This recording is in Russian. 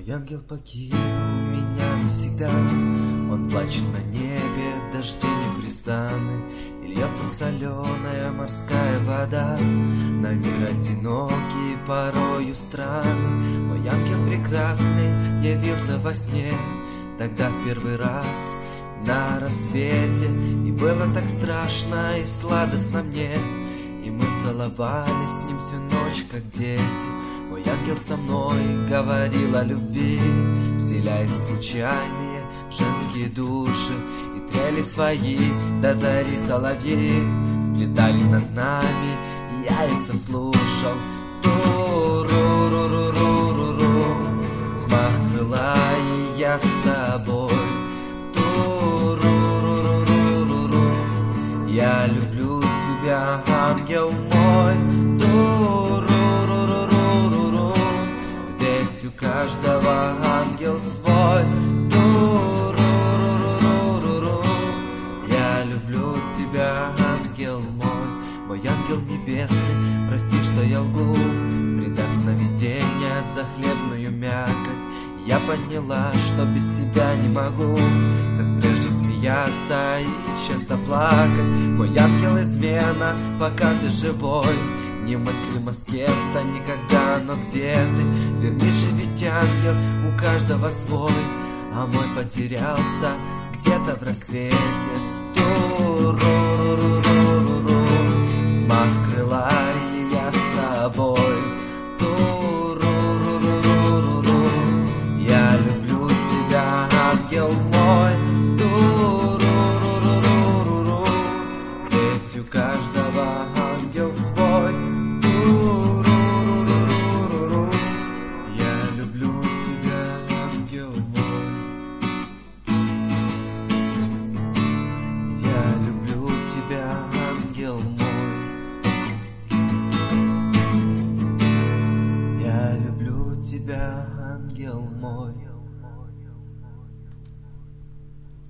Мой ангел покинул меня навсегда. Он плачет на небе, дожди непрестанны, и льется соленая морская вода на мир одинокий, порою странный. Мой ангел прекрасный явился во сне, тогда в первый раз на рассвете, и было так страшно и сладостно мне, и мы целовались с ним всю ночь, как дети. Мой ангел со мной говорил о любви, вселяясь в случайные женские души, и трели свои до зари соловьи сплетали над нами, и я их-то слушал. Ту-ру-ру-ру-ру-ру-ру, взмах крыла, и я с тобой. Ту-ру-ру-ру-ру-ру, я люблю тебя, ангел мой. Ту-ру-ру-ру-ру-ру, ведь у каждого ангел свой. Ту-ру-ру-ру-ру-ру, я люблю тебя, ангел мой. Мой ангел небесный, прости, что я лгу, предав сновидения за хлебную мякоть. Я поняла, что без тебя не могу, как прежде смеяться и часто плакать. Мой ангел измена, пока ты живой, немыслимо с кем-то никогда, но где ты? Вернись же, ведь ангел у каждого свой, а мой потерялся где-то в рассвете. Ту-ру-ру-ру-ру-ру, взмах крыла, и я с тобой. Ту-ру-ру-ру-ру-ру, я люблю тебя, ангел мой. Ту-ру-ру-ру-ру-ру, ведь у каждого ангел свой. Ту-ру-ру-ру-ру-ру, я люблю тебя, ангел мой. Я люблю тебя, ангел мой. Я люблю тебя, ангел мой.